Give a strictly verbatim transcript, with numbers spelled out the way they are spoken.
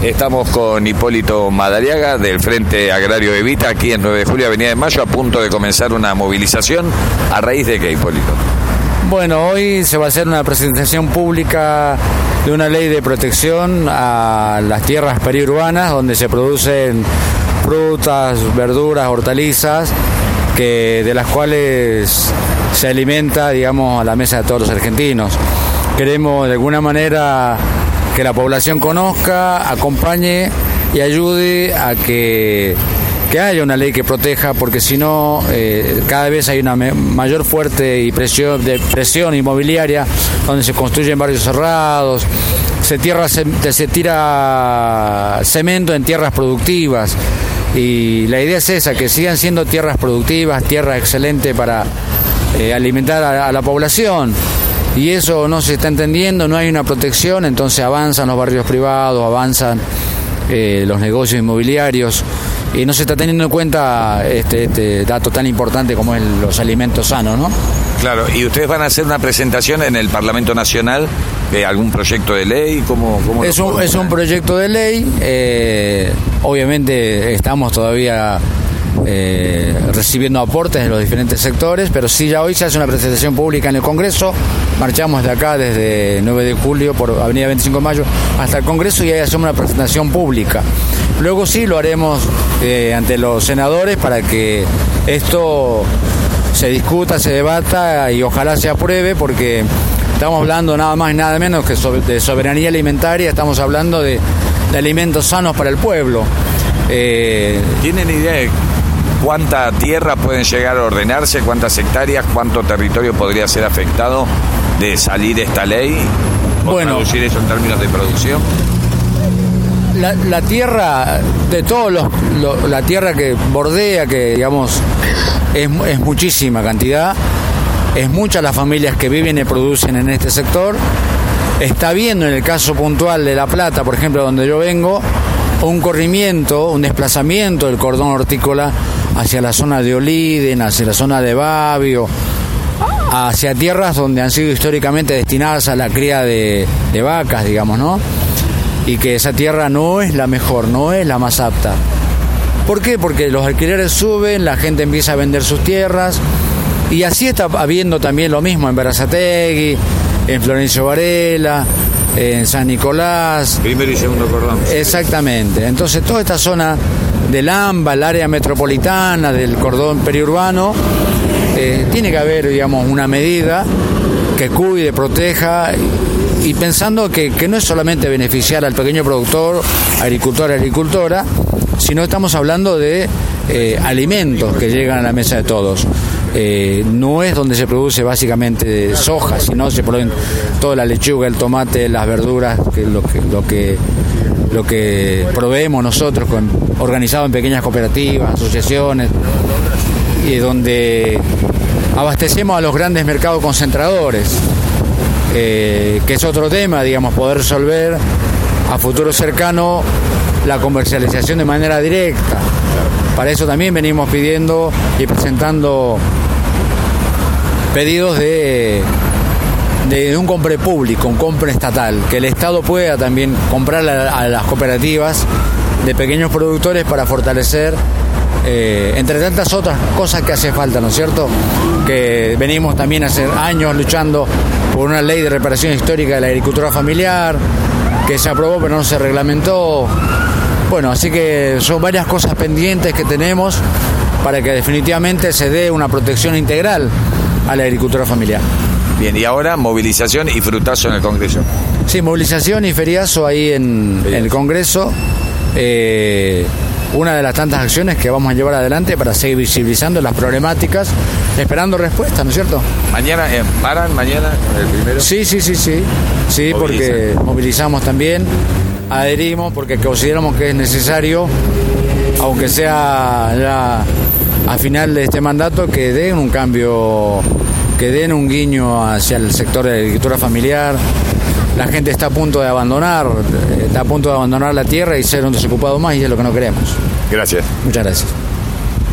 Estamos con Hipólito Madariaga del Frente Agrario Evita, aquí en nueve de julio, Avenida de Mayo, a punto de comenzar una movilización. ¿A raíz de qué, Hipólito? Bueno, hoy se va a hacer una presentación pública de una ley de protección a las tierras periurbanas donde se producen frutas, verduras, hortalizas, que de las cuales se alimenta, digamos, a la mesa de todos los argentinos. Queremos de alguna manera que la población conozca, acompañe y ayude a que, que haya una ley que proteja, porque si no, eh, cada vez hay una me- mayor fuerte y presión, de presión inmobiliaria, donde se construyen barrios cerrados, se, tierra, se, se tira cemento en tierras productivas, y la idea es esa, que sigan siendo tierras productivas, tierra excelente para eh, alimentar a, a la población. Y eso no se está entendiendo, no hay una protección, entonces avanzan los barrios privados, avanzan eh, los negocios inmobiliarios, y no se está teniendo en cuenta este, este dato tan importante como es los alimentos sanos, ¿no? Claro, y ustedes van a hacer una presentación en el Parlamento Nacional de algún proyecto de ley. ¿Cómo, cómo es, un, es un proyecto de ley, eh, obviamente estamos todavía Eh, recibiendo aportes de los diferentes sectores, pero sí, ya hoy se hace una presentación pública en el Congreso. Marchamos de acá desde nueve de julio por Avenida veinticinco de Mayo hasta el Congreso, y ahí hacemos una presentación pública. Luego sí lo haremos eh, ante los senadores para que esto se discuta, se debata y ojalá se apruebe, porque estamos hablando nada más y nada menos que sobre, de soberanía alimentaria. Estamos hablando de, de alimentos sanos para el pueblo. Eh, ¿Tienen idea de cuánta tierra pueden llegar a ordenarse, cuántas hectáreas, cuánto territorio podría ser afectado de salir esta ley? ¿O bueno, traducir eso en términos de producción? La, la tierra, de todos los, lo, la tierra que bordea, que digamos es, es muchísima cantidad, es muchas las familias que viven y producen en este sector. Está viendo en el caso puntual de La Plata, por ejemplo, donde yo vengo, un corrimiento, un desplazamiento del cordón hortícola hacia la zona de Oliden, hacia la zona de Babio, hacia tierras donde han sido históricamente destinadas a la cría de, de vacas, digamos, ¿no? Y que esa tierra no es la mejor, no es la más apta. ¿Por qué? Porque los alquileres suben, la gente empieza a vender sus tierras, y así está habiendo también lo mismo en Berazategui, en Florencio Varela, en San Nicolás. Primero y segundo cordón. Exactamente. Entonces toda esta zona del AMBA, el área metropolitana, del cordón periurbano, eh, tiene que haber, digamos, una medida que cuide, proteja, y, y pensando que, que no es solamente beneficiar al pequeño productor, agricultor, agricultora, sino estamos hablando de eh, alimentos que llegan a la mesa de todos. Eh, no es donde se produce básicamente soja, sino se produce toda la lechuga, el tomate, las verduras, que lo que lo que lo que proveemos nosotros, con, organizado en pequeñas cooperativas, asociaciones, y donde abastecemos a los grandes mercados concentradores, eh, que es otro tema, digamos, poder resolver a futuro cercano la comercialización de manera directa. Para eso también venimos pidiendo y presentando pedidos de, de, de un compre público, un compre estatal, que el Estado pueda también comprar a, a las cooperativas de pequeños productores para fortalecer, eh, entre tantas otras cosas que hace falta, ¿no es cierto? Que venimos también hace años luchando por una ley de reparación histórica de la agricultura familiar, que se aprobó pero no se reglamentó. Bueno, así que son varias cosas pendientes que tenemos para que definitivamente se dé una protección integral a la agricultura familiar. Bien, y ahora movilización y frutazo en el Congreso. Sí, movilización y feriazo ahí en, en el Congreso. Eh, una de las tantas acciones que vamos a llevar adelante para seguir visibilizando las problemáticas, esperando respuestas, ¿no es cierto? Mañana, eh, ¿paran mañana el primero? Sí, sí, sí, sí. Sí, porque movilizamos también. Adherimos porque consideramos que es necesario, aunque sea ya a final de este mandato, que den un cambio, que den un guiño hacia el sector de la agricultura familiar. La gente está a punto de abandonar, está a punto de abandonar la tierra y ser un desocupado más, y es lo que no queremos. Gracias. Muchas gracias.